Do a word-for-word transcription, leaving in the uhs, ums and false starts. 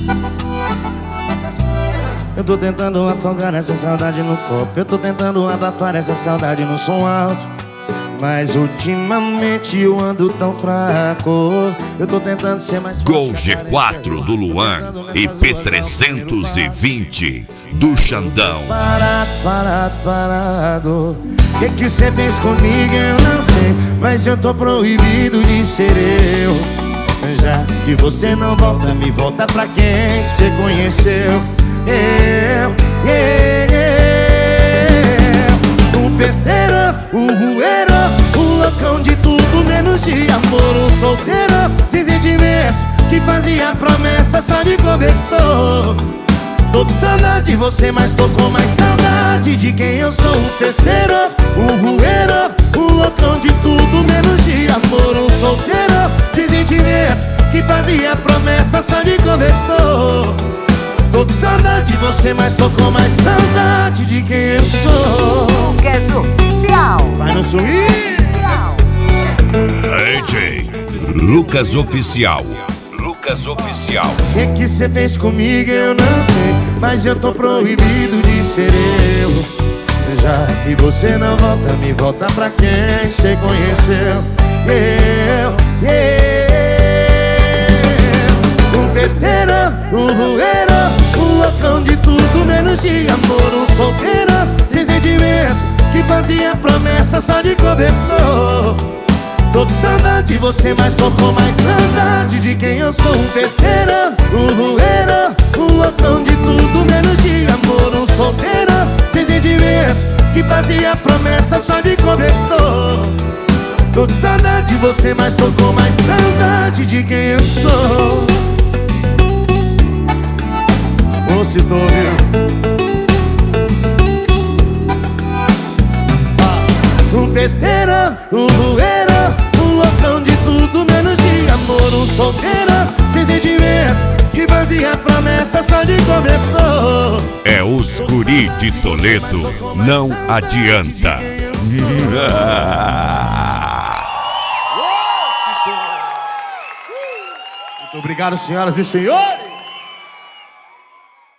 Eu tô tentando afogar essa saudade no copo, eu tô tentando abafar essa saudade no som alto, mas ultimamente eu ando tão fraco. Eu tô tentando ser mais forte. Gol G quatro do Luan e P trezentos e vinte do Xandão. Parado, parado, parado. Que que cê fez comigo eu não sei, mas eu tô proibido de ser eu. Já que você não volta, me volta pra quem cê conheceu. Eu, eu, eu. Um festeiro, um rueiro, um loucão de tudo menos de amor. Um solteiro, sem sentimento, que fazia promessa só de cobertor. Tô com saudade de você, mas tô com mais saudade de quem eu sou. Um festeiro, um rueiro, um loucão de tudo menos de amor. Um solteiro, sem sentimento, que fazia promessa só de cobertor. Tô com saudade de você, mas tô com mais saudade de quem eu sou. Lucas Oficial. Vai no swing. D J Lucas Oficial. Lucas Oficial. O que que cê fez comigo eu não sei, mas eu tô proibido de ser eu. Já que você não volta, me volta pra quem cê conheceu. Eu, eu. Um festeiro, um rueiro, um loucão de tudo menos de amor. Um solteiro, sem sentimento, que fazia promessa só de cobertor. Tô com saudade de você, mas tô com mais saudade de quem eu sou. Um festeiro, um rueiro, um loucão de tudo menos de amor. Um solteiro, sem sentimento, que fazia promessa só de cobertor. Tô com saudade de você, mas tô com mais saudade de quem eu sou. Ô, se tô ouvindo. Um festeiro, um rueiro, um loucão de tudo menos de amor. Um solteiro, sem sentimento, que fazia promessa só de cobertor. É os guri de Toledo, não adianta. Muito obrigado, senhoras e senhores.